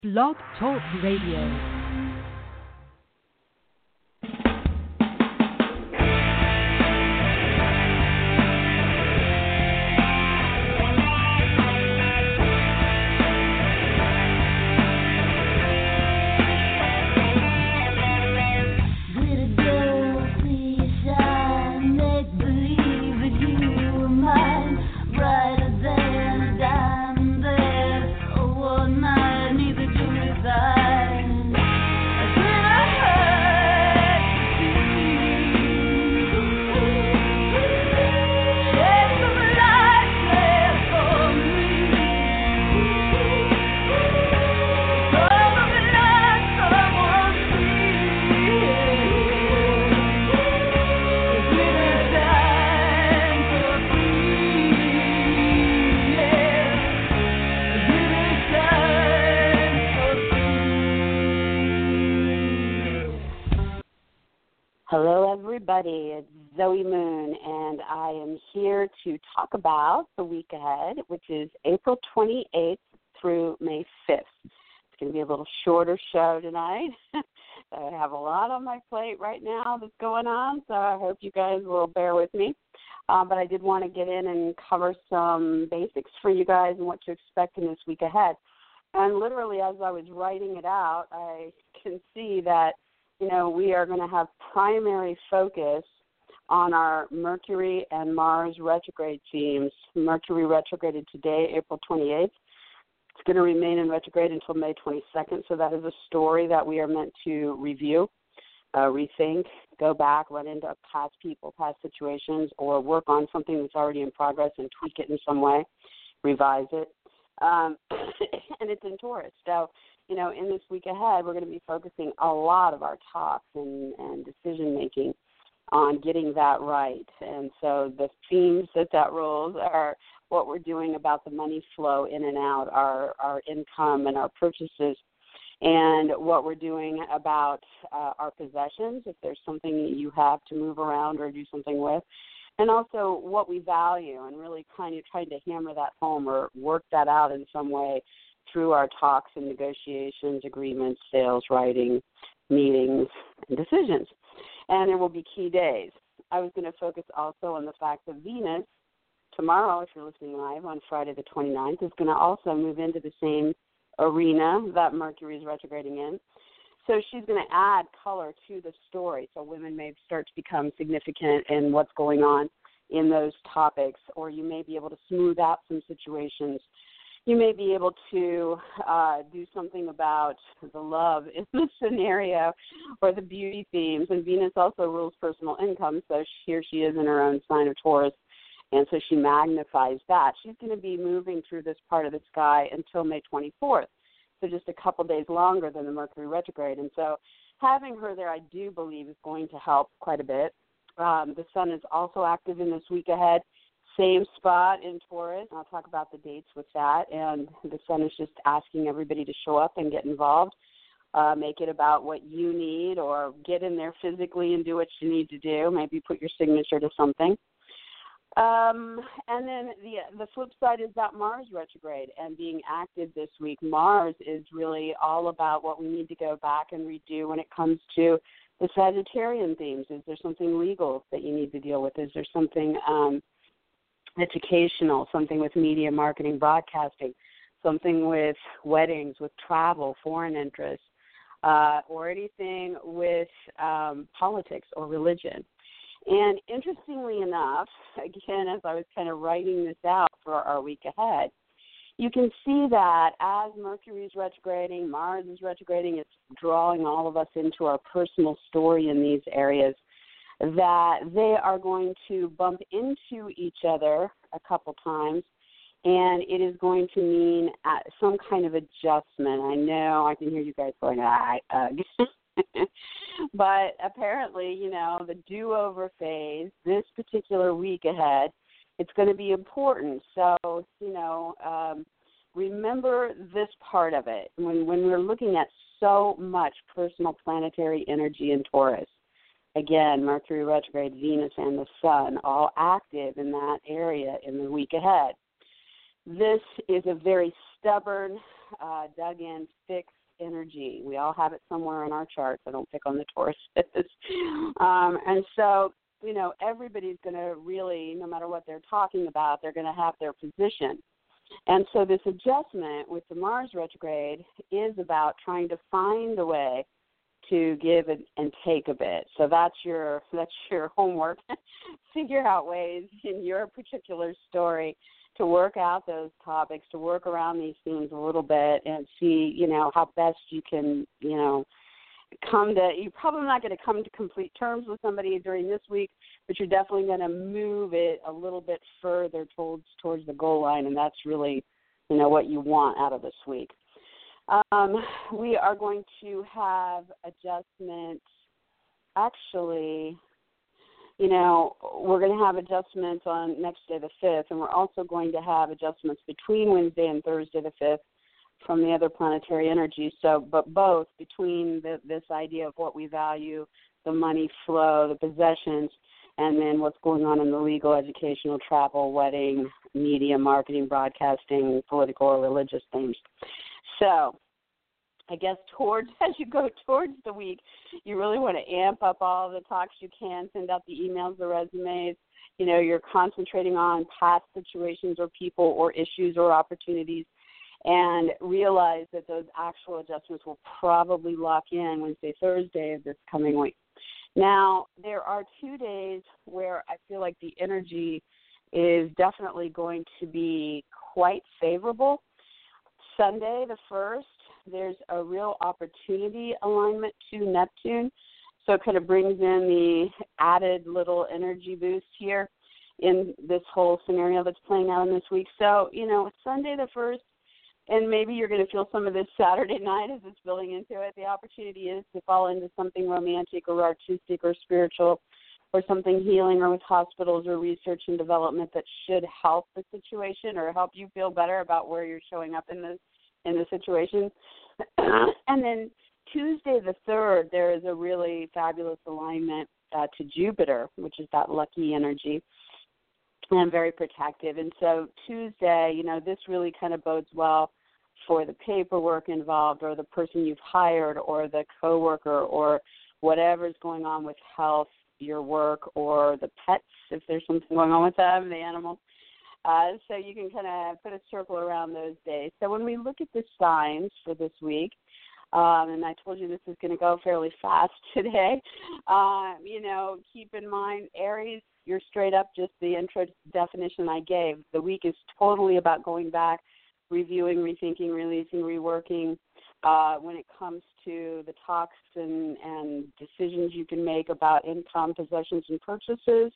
Blog Talk Radio. Hello, everybody. It's Zoe Moon, and I am here to talk about the week ahead, which is April 28th through May 5th. It's going to be a little shorter show tonight. I have a lot on my plate right now that's going on, so I hope you guys will bear with me. But I did want to get in and cover some basics for you guys and what to expect in this week ahead. And literally, as I was writing it out, I can see that we are going to have primary focus on our Mercury and Mars retrograde themes. Mercury retrograded today, April 28th. It's going to remain in retrograde until May 22nd, so that is a story that we are meant to review, rethink, go back, run into past people, past situations, or work on something that's already in progress and tweak it in some way, revise it. And it's in Taurus. So, in this week ahead, we're going to be focusing a lot of our talks and decision-making on getting that right. And so the themes that rules are what we're doing about the money flow in and out, our income and our purchases, and what we're doing about our possessions, if there's something that you have to move around or do something with, and also what we value, and really kind of trying to hammer that home or work that out in some way through our talks and negotiations, agreements, sales, writing, meetings, and decisions. And there will be key days. I was going to focus also on the fact that Venus, tomorrow, if you're listening live, on Friday the 29th, is going to also move into the same arena that Mercury is retrograding in. So she's going to add color to the story, so women may start to become significant in what's going on in those topics, or you may be able to smooth out some situations. You may be able to do something about the love in the scenario or the beauty themes. And Venus also rules personal income, so here she is in her own sign of Taurus, and so she magnifies that. She's going to be moving through this part of the sky until May 24th, so just a couple days longer than the Mercury retrograde. And so having her there, I do believe, is going to help quite a bit. The sun is also active in this week ahead. Same spot in Taurus. I'll talk about the dates with that. And the sun is just asking everybody to show up and get involved. Make it about what you need, or get in there physically and do what you need to do. Maybe put your signature to something. And then the flip side is that Mars retrograde and being active this week. Mars is really all about what we need to go back and redo when it comes to the Sagittarian themes. Is there something legal that you need to deal with? Is there something educational, something with media, marketing, broadcasting, something with weddings, with travel, foreign interests, or anything with politics or religion? And interestingly enough, again, as I was kind of writing this out for our week ahead, you can see that as Mercury is retrograding, Mars is retrograding, it's drawing all of us into our personal story in these areas, that they are going to bump into each other a couple times, and it is going to mean some kind of adjustment. I know I can hear you guys going, but apparently, the do-over phase, this particular week ahead, it's going to be important. So, remember this part of it. When we're looking at so much personal planetary energy in Taurus, again, Mercury retrograde, Venus, and the Sun all active in that area in the week ahead. this is a very stubborn, dug-in, fixed energy. We all have it somewhere in our charts. I don't pick on the Taurus. And so, everybody's going to really, no matter what they're talking about, they're going to have their position. And so this adjustment with the Mars retrograde is about trying to find a way to give and take a bit. So that's your homework. Figure out ways in your particular story to work out those topics, to work around these themes a little bit and see, how best you can, you're probably not going to come to complete terms with somebody during this week, but you're definitely going to move it a little bit further towards the goal line, and that's really, what you want out of this week. We are going to have adjustments. Actually, we're going to have adjustments on next day the 5th, and we're also going to have adjustments between Wednesday and Thursday the 5th from the other planetary energy. So, but both between this idea of what we value, the money flow, the possessions, and then what's going on in the legal, educational, travel, wedding, media, marketing, broadcasting, political or religious themes. So I guess as you go towards the week, you really want to amp up all the talks you can, send out the emails, the resumes. You're concentrating on past situations or people or issues or opportunities, and realize that those actual adjustments will probably lock in Wednesday, Thursday of this coming week. Now, there are 2 days where I feel like the energy is definitely going to be quite favorable. Sunday, the 1st, there's a real opportunity alignment to Neptune, so it kind of brings in the added little energy boost here in this whole scenario that's playing out in this week. So, Sunday the 1st, and maybe you're going to feel some of this Saturday night as it's building into it. The opportunity is to fall into something romantic or artistic or spiritual or something healing or with hospitals or research and development that should help the situation or help you feel better about where you're showing up in the situation. And then Tuesday the 3rd, there is a really fabulous alignment to Jupiter, which is that lucky energy, and very protective. And so Tuesday, this really kind of bodes well for the paperwork involved or the person you've hired or the coworker or whatever's going on with health, your work, or the pets, if there's something going on with them, the animals. So you can kind of put a circle around those days. So when we look at the signs for this week, and I told you this is going to go fairly fast today, keep in mind, Aries, you're straight up just the intro definition I gave. The week is totally about going back, reviewing, rethinking, releasing, reworking. When it comes to the talks and decisions you can make about income, possessions, and purchases,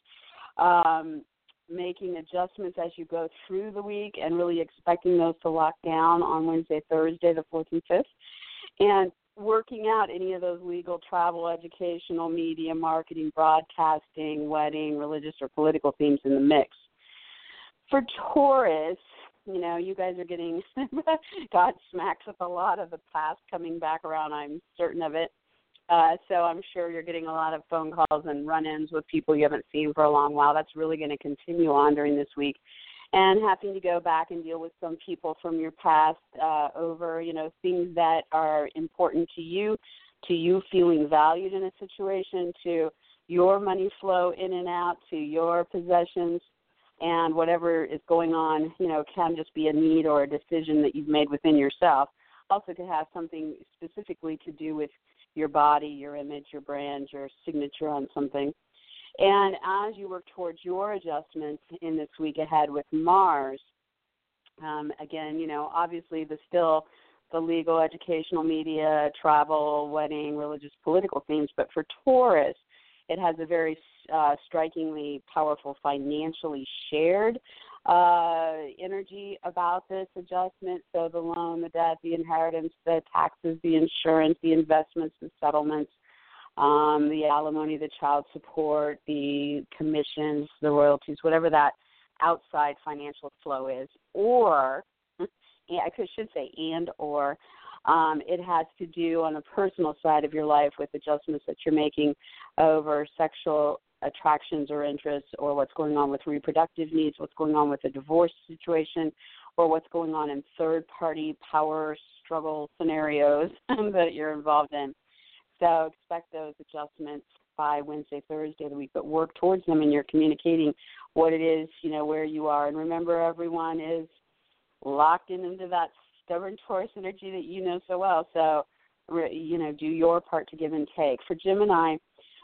making adjustments as you go through the week and really expecting those to lock down on Wednesday, Thursday, the 4th and 5th, and working out any of those legal, travel, educational, media, marketing, broadcasting, wedding, religious, or political themes in the mix. For Taurus, you guys are getting God smacks with a lot of the past coming back around. I'm certain of it. So I'm sure you're getting a lot of phone calls and run-ins with people you haven't seen for a long while. That's really going to continue on during this week. And having to go back and deal with some people from your past over, things that are important to you feeling valued in a situation, to your money flow in and out, to your possessions, and whatever is going on, can just be a need or a decision that you've made within yourself. Also could have something specifically to do with your body, your image, your brand, your signature on something. And as you work towards your adjustments in this week ahead with Mars, again, obviously the legal, educational, media, travel, wedding, religious, political themes. But for Taurus, it has a very strikingly powerful financially shared energy about this adjustment. So the loan, the debt, the inheritance, the taxes, the insurance, the investments, the settlements, the alimony, the child support, the commissions, the royalties, whatever that outside financial flow is. Or, I should say or, it has to do on the personal side of your life with adjustments that you're making over sexual attractions or interests, or what's going on with reproductive needs, what's going on with a divorce situation, or what's going on in third-party power struggle scenarios that you're involved in. So expect those adjustments by Wednesday, Thursday of the week, but work towards them, and you're communicating what it is, where you are. And remember, everyone is locked into that stubborn Taurus energy that you know so well. So, do your part to give and take. For Gemini,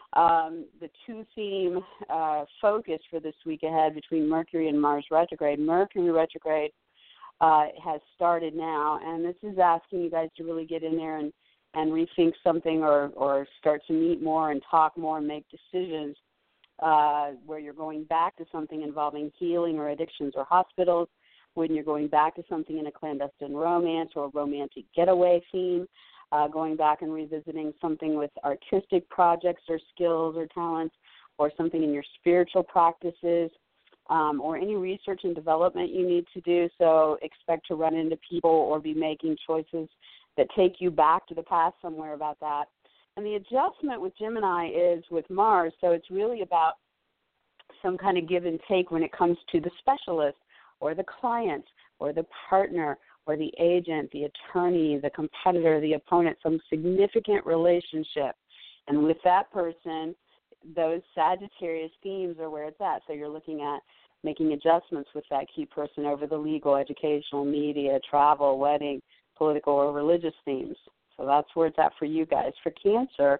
the two-theme focus for this week ahead between Mercury and Mars retrograde. Mercury retrograde has started now, and this is asking you guys to really get in there and rethink something or start to meet more and talk more and make decisions where you're going back to something involving healing or addictions or hospitals, when you're going back to something in a clandestine romance or romantic getaway theme, going back and revisiting something with artistic projects or skills or talents, or something in your spiritual practices, or any research and development you need to do. So expect to run into people or be making choices that take you back to the past somewhere about that. And the adjustment with Gemini is with Mars, so it's really about some kind of give and take when it comes to the specialist or the client or the partner or the agent, the attorney, the competitor, the opponent, some significant relationship. And with that person, those Sagittarius themes are where it's at. So you're looking at making adjustments with that key person over the legal, educational, media, travel, wedding, political, or religious themes. So that's where it's at for you guys. For Cancer,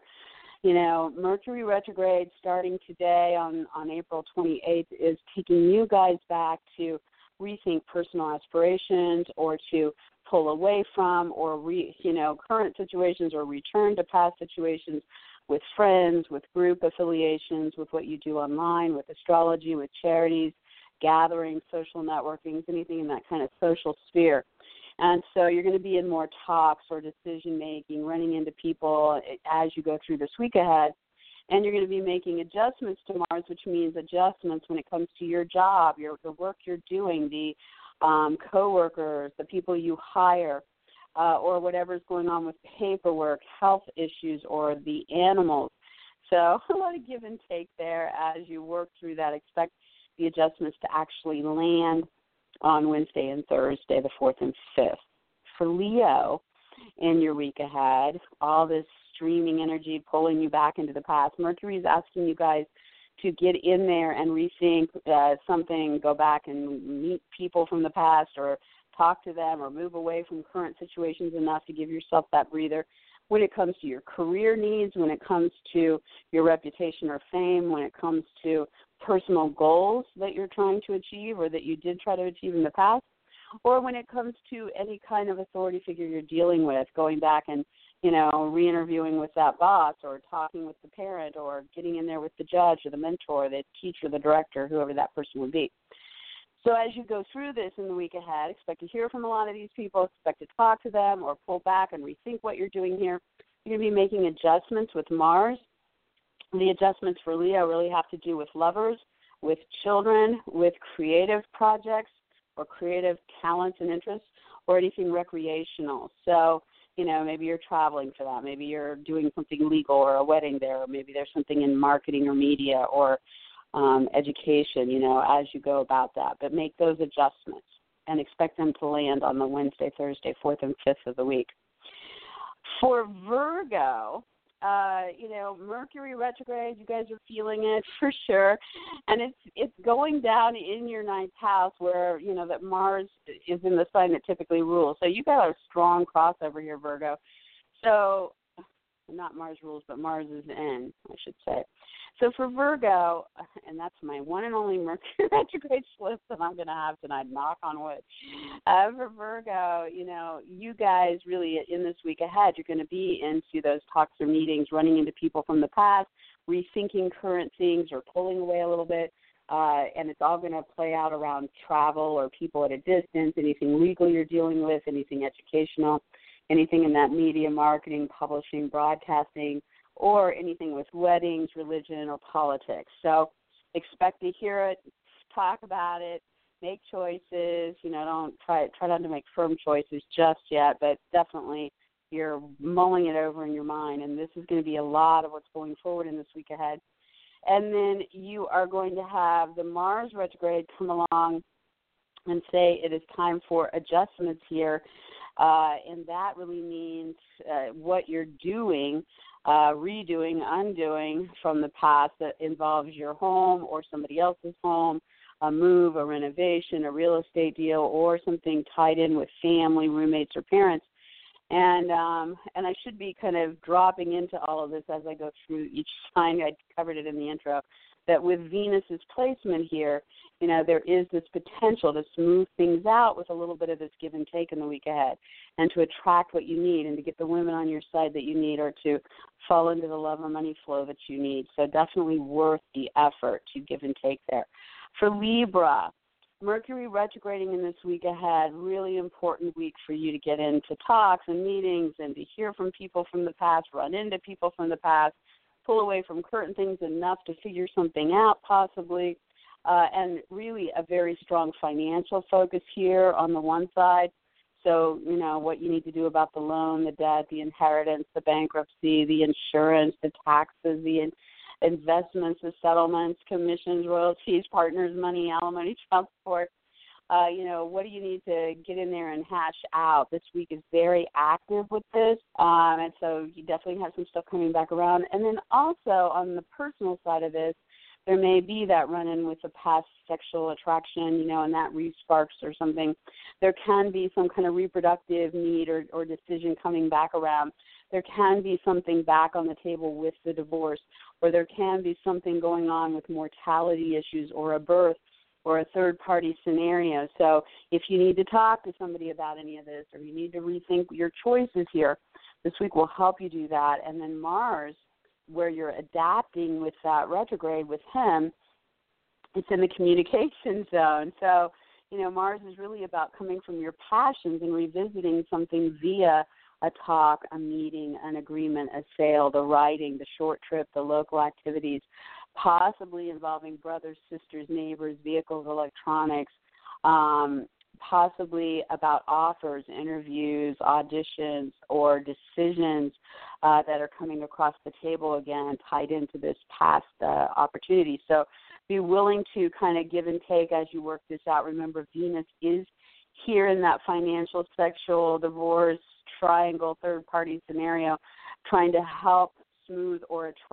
Mercury retrograde starting today on April 28th is taking you guys back to rethink personal aspirations or to pull away from or, current situations or return to past situations with friends, with group affiliations, with what you do online, with astrology, with charities, gatherings, social networkings, anything in that kind of social sphere. And so you're going to be in more talks or decision-making, running into people as you go through this week ahead. And you're going to be making adjustments to Mars, which means adjustments when it comes to your job, the work you're doing, the coworkers, the people you hire, or whatever's going on with paperwork, health issues, or the animals. So a lot of give and take there as you work through that. Expect the adjustments to actually land on Wednesday and Thursday, the 4th and 5th. For Leo, in your week ahead, all this streaming energy pulling you back into the past. Mercury is asking you guys to get in there and rethink something, go back and meet people from the past or talk to them or move away from current situations enough to give yourself that breather. When it comes to your career needs, when it comes to your reputation or fame, when it comes to personal goals that you're trying to achieve or that you did try to achieve in the past, or when it comes to any kind of authority figure you're dealing with, going back and, re-interviewing with that boss or talking with the parent or getting in there with the judge or the mentor, the teacher, the director, whoever that person would be. So as you go through this in the week ahead, expect to hear from a lot of these people, expect to talk to them or pull back and rethink what you're doing here. You're going to be making adjustments with Mars. The adjustments for Leo really have to do with lovers, with children, with creative projects or creative talents and interests, or anything recreational. So, maybe you're traveling for that. Maybe you're doing something legal or a wedding there, or maybe there's something in marketing or media or education, as you go about that. But make those adjustments and expect them to land on the Wednesday, Thursday, 4th, and 5th of the week. For Virgo, Mercury retrograde, you guys are feeling it for sure. And it's going down in your ninth house where, that Mars is in the sign that typically rules. So you got a strong crossover here, Virgo. So not Mars rules, but Mars is in, I should say. So for Virgo, and that's my one and only Mercury retrograde slip that I'm going to have tonight, knock on wood. For Virgo, you guys really in this week ahead, you're going to be into those talks or meetings, running into people from the past, rethinking current things or pulling away a little bit. And it's all going to play out around travel or people at a distance, anything legal you're dealing with, anything educational, anything in that media, marketing, publishing, broadcasting, or anything with weddings, religion, or politics. So expect to hear it, talk about it, make choices. Don't try not to make firm choices just yet, but definitely you're mulling it over in your mind, and this is going to be a lot of what's going forward in this week ahead. And then you are going to have the Mars retrograde come along and say it is time for adjustments here. And that really means what you're doing, redoing, undoing from the past that involves your home or somebody else's home, a move, a renovation, a real estate deal, or something tied in with family, roommates, or parents. And I should be kind of dropping into all of this as I go through each sign. I covered it in the intro, that with Venus's placement here, there is this potential to smooth things out with a little bit of this give and take in the week ahead, and to attract what you need and to get the women on your side that you need, or to fall into the love or money flow that you need. So definitely worth the effort to give and take there. For Libra, Mercury retrograding in this week ahead, really important week for you to get into talks and meetings and to hear from people from the past, run into people from the past, pull away from current things enough to figure something out possibly, and really a very strong financial focus here on the one side. So, what you need to do about the loan, the debt, the inheritance, the bankruptcy, the insurance, the taxes, the investments, the settlements, commissions, royalties, partners' money, alimony, child support. What do you need to get in there and hash out? This week is very active with this, and so you definitely have some stuff coming back around. And then also on the personal side of this, there may be that run-in with the past sexual attraction, and that re-sparks or something. There can be some kind of reproductive need or decision coming back around. There can be something back on the table with the divorce, or there can be something going on with mortality issues or a birth or a third-party scenario. So if you need to talk to somebody about any of this, or you need to rethink your choices here, this week will help you do that. And then Mars, where you're adapting with that retrograde with him, it's in the communication zone. So, Mars is really about coming from your passions and revisiting something via a talk, a meeting, an agreement, a sale, the writing, the short trip, the local activities, possibly involving brothers, sisters, neighbors, vehicles, electronics, possibly about offers, interviews, auditions, or decisions that are coming across the table, again, tied into this past opportunity. So be willing to kind of give and take as you work this out. Remember, Venus is here in that financial, sexual, divorce, triangle, third-party scenario, trying to help smooth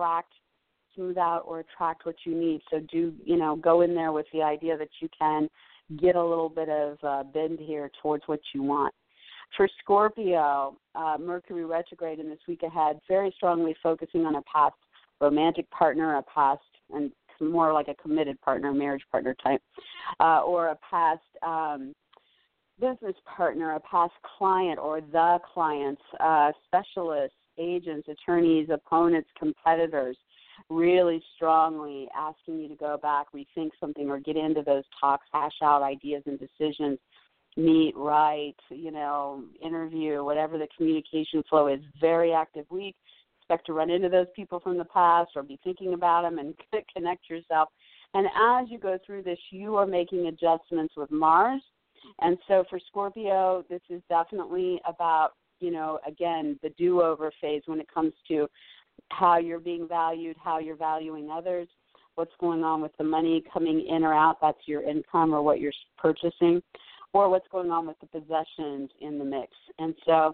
out or attract what you need. So go in there with the idea that you can get a little bit of bend here towards what you want. For Scorpio, Mercury retrograde in this week ahead, very strongly focusing on a past romantic partner, a past, and more like a committed partner, marriage partner type, or a past business partner, a past client or the clients, specialists, agents, attorneys, opponents, competitors, really strongly asking you to go back, rethink something, or get into those talks, hash out ideas and decisions, meet, write, interview, whatever the communication flow is. Very active week. Expect to run into those people from the past or be thinking about them and connect yourself. And as you go through this, you are making adjustments with Mars. And so for Scorpio, this is definitely about, again, the do-over phase when it comes to how you're being valued, how you're valuing others, what's going on with the money coming in or out, that's your income or what you're purchasing, or what's going on with the possessions in the mix. And so,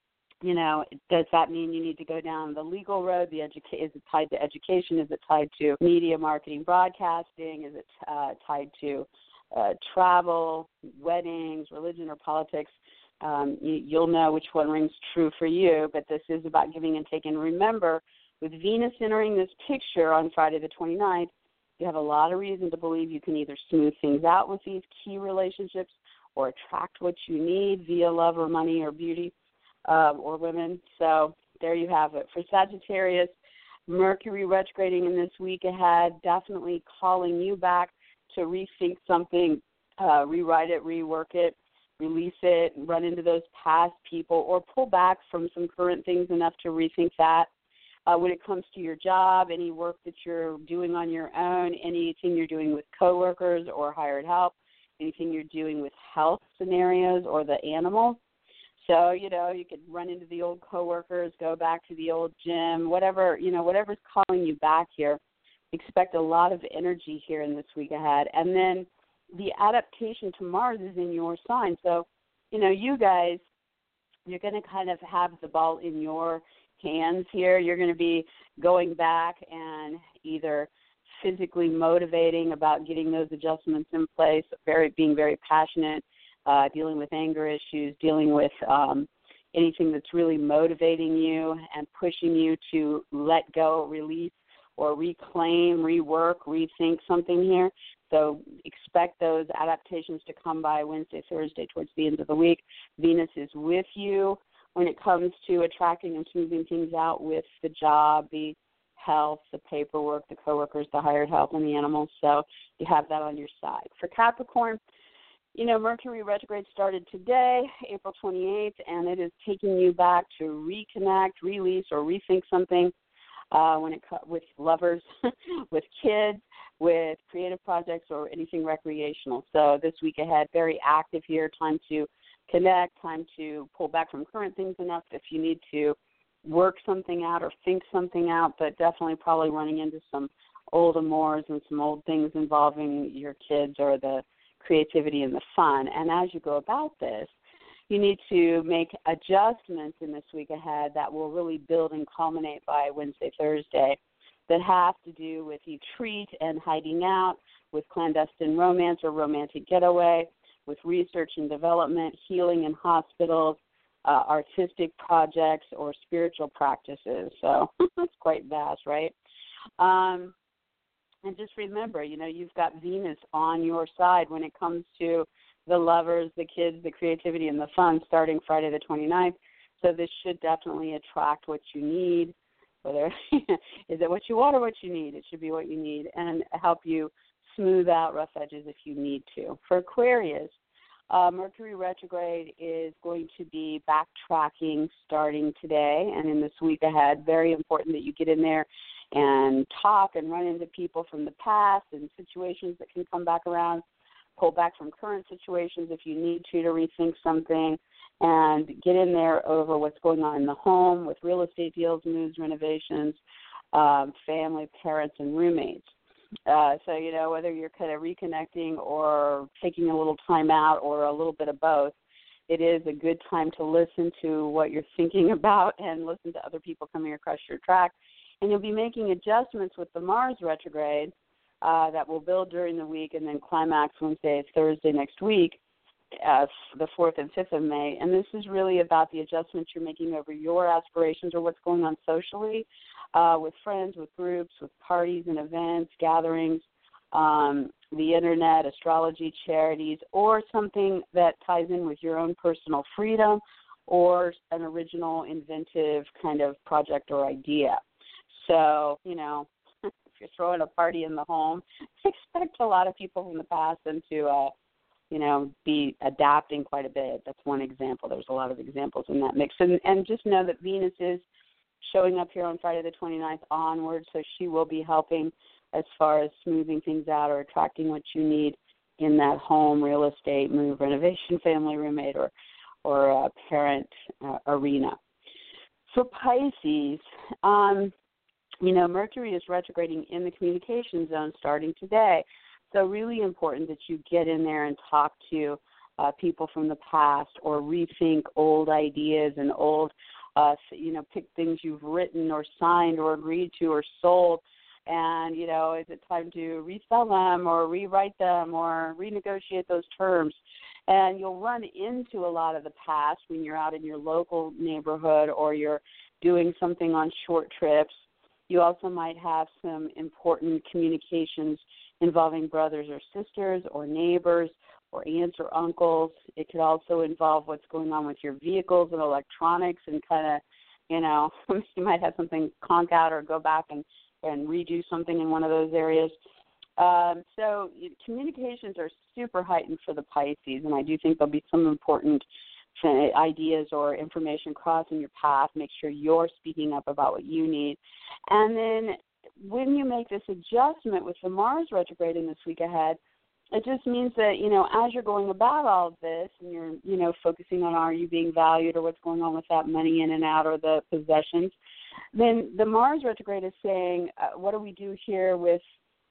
does that mean you need to go down the legal road? Is it tied to education? Is it tied to media, marketing, broadcasting? Is it tied to travel, weddings, religion, or politics? You'll know which one rings true for you, but this is about giving and taking. Remember, with Venus entering this picture on Friday the 29th, you have a lot of reason to believe you can either smooth things out with these key relationships or attract what you need via love or money or beauty or women. So there you have it. For Sagittarius, Mercury retrograding in this week ahead, definitely calling you back to rethink something, rewrite it, rework it, release it, run into those past people, or pull back from some current things enough to rethink that. When it comes to your job, any work that you're doing on your own, anything you're doing with coworkers or hired help, anything you're doing with health scenarios or the animals. So, you could run into the old coworkers, go back to the old gym, whatever's calling you back here. Expect a lot of energy here in this week ahead. And then the adaptation to Mars is in your sign. So, you guys, you're going to kind of have the ball in your hands here. You're going to be going back and either physically motivating about getting those adjustments in place, being very passionate, dealing with anger issues, dealing with anything that's really motivating you and pushing you to let go, release, or reclaim, rework, rethink something here. So expect those adaptations to come by Wednesday, Thursday, towards the end of the week. Venus is with you when it comes to attracting and smoothing things out with the job, the health, the paperwork, the coworkers, the hired help, and the animals. So you have that on your side. For Capricorn, Mercury retrograde started today, April 28th, and it is taking you back to reconnect, release, or rethink something with lovers, with kids, with creative projects, or anything recreational. So this week ahead, very active here, time to connect, time to pull back from current things enough if you need to work something out or think something out, but definitely probably running into some old amours and some old things involving your kids or the creativity and the fun. And as you go about this, you need to make adjustments in this week ahead that will really build and culminate by Wednesday, Thursday, that have to do with retreat and hiding out, with clandestine romance or romantic getaway, with research and development, healing in hospitals, artistic projects, or spiritual practices. So that's quite vast, right? And just remember, you've got Venus on your side when it comes to the lovers, the kids, the creativity, and the fun starting Friday the 29th. So this should definitely attract what you need. Whether is it what you want or what you need? It should be what you need and help you smooth out rough edges if you need to. For Aquarius, Mercury retrograde is going to be backtracking starting today and in this week ahead. Very important that you get in there and talk and run into people from the past and situations that can come back around. Pull back from current situations if you need to rethink something, and get in there over what's going on in the home with real estate deals, moves, renovations, family, parents, and roommates. So, whether you're kind of reconnecting or taking a little time out or a little bit of both, it is a good time to listen to what you're thinking about and listen to other people coming across your track. And you'll be making adjustments with the Mars retrograde that will build during the week and then climax Wednesday, Thursday next week, the 4th and 5th of May. And this is really about the adjustments you're making over your aspirations or what's going on socially with friends, with groups, with parties and events, gatherings, the internet, astrology, charities, or something that ties in with your own personal freedom or an original inventive kind of project or idea. So, if you're throwing a party in the home, expect a lot of people from the past and to, be adapting quite a bit. That's one example. There's a lot of examples in that mix. And just know that Venus is showing up here on Friday the 29th onward, so she will be helping as far as smoothing things out or attracting what you need in that home, real estate, move, renovation, family, roommate, or parent arena. For Pisces, Mercury is retrograding in the communication zone starting today. So really important that you get in there and talk to people from the past or rethink old ideas and old, pick things you've written or signed or agreed to or sold. And, is it time to resell them or rewrite them or renegotiate those terms? And you'll run into a lot of the past when you're out in your local neighborhood or you're doing something on short trips. You also might have some important communications involving brothers or sisters or neighbors or aunts or uncles. It could also involve what's going on with your vehicles and electronics and kind of, you might have something conk out or go back and redo something in one of those areas. So communications are super heightened for the Pisces, and I do think there'll be some important ideas or information crossing your path. Make sure you're speaking up about what you need. And then when you make this adjustment with the Mars retrograde in this week ahead, it just means that, as you're going about all of this and you're, focusing on are you being valued or what's going on with that money in and out or the possessions, then the Mars retrograde is saying, what do we do here with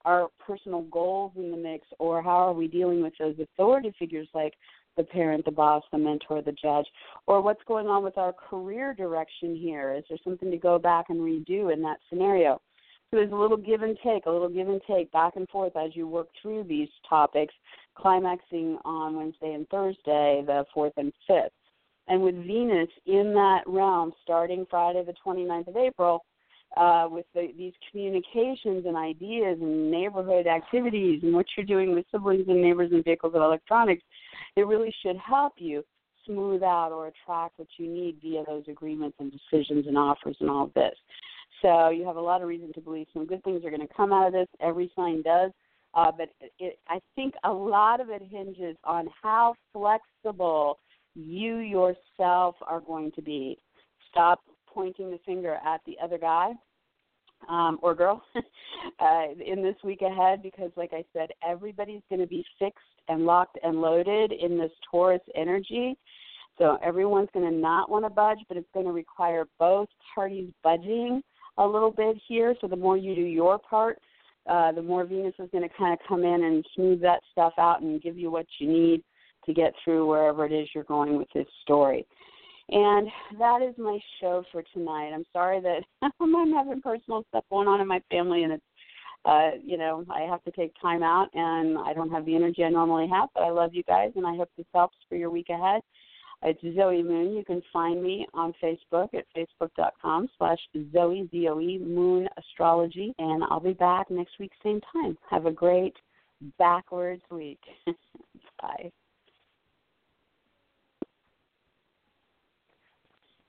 our personal goals in the mix, or how are we dealing with those authority figures like the parent, the boss, the mentor, the judge, or what's going on with our career direction here? Is there something to go back and redo in that scenario? So there's a little give and take back and forth as you work through these topics, climaxing on Wednesday and Thursday, the 4th and 5th. And with Venus in that realm starting Friday the 29th of April, with these communications and ideas and neighborhood activities and what you're doing with siblings and neighbors and vehicles and electronics, it really should help you smooth out or attract what you need via those agreements and decisions and offers and all of this. So you have a lot of reason to believe some good things are going to come out of this. Every sign does. But I think a lot of it hinges on how flexible you yourself are going to be. Stop pointing the finger at the other guy or girl in this week ahead, because, like I said, everybody's going to be fixed and locked and loaded in this Taurus energy. So everyone's going to not want to budge, but it's going to require both parties budging a little bit here. So the more you do your part, the more Venus is going to kind of come in and smooth that stuff out and give you what you need to get through wherever it is you're going with this story. And that is my show for tonight. I'm sorry that I'm having personal stuff going on in my family, and it's, I have to take time out, and I don't have the energy I normally have, but I love you guys, and I hope this helps for your week ahead. It's Zoe Moon. You can find me on Facebook at facebook.com/Zoe, Z-O-E, Moon Astrology, and I'll be back next week, same time. Have a great backwards week. Bye.